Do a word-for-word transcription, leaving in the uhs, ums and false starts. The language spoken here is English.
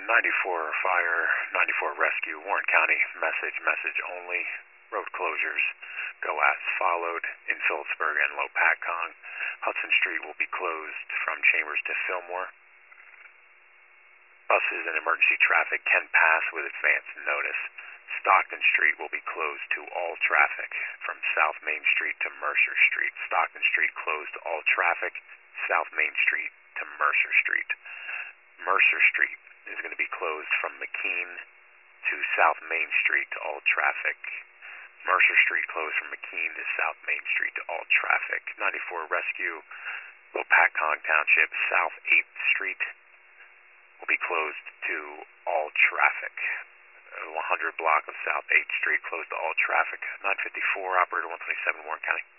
ninety-four Fire, ninety-four Rescue, Warren County, message, message only. Road closures go as followed in Phillipsburg and Lopatcong. Hudson Street will be closed from Chambers to Fillmore. Buses and emergency traffic can pass with advance notice. Stockton Street will be closed to all traffic from South Main Street to Mercer Street. Stockton Street closed to all traffic, South Main Street to Mercer Street. Mercer Street is going to be closed from McKean to South Main Street to all traffic. Mercer Street closed from McKean to South Main Street to all traffic. ninety-four Rescue, Lopatcong Township, South eighth Street will be closed to all traffic. one hundred block of South eighth Street closed to all traffic. nine fifty-four, operator one twenty-seven, Warren County.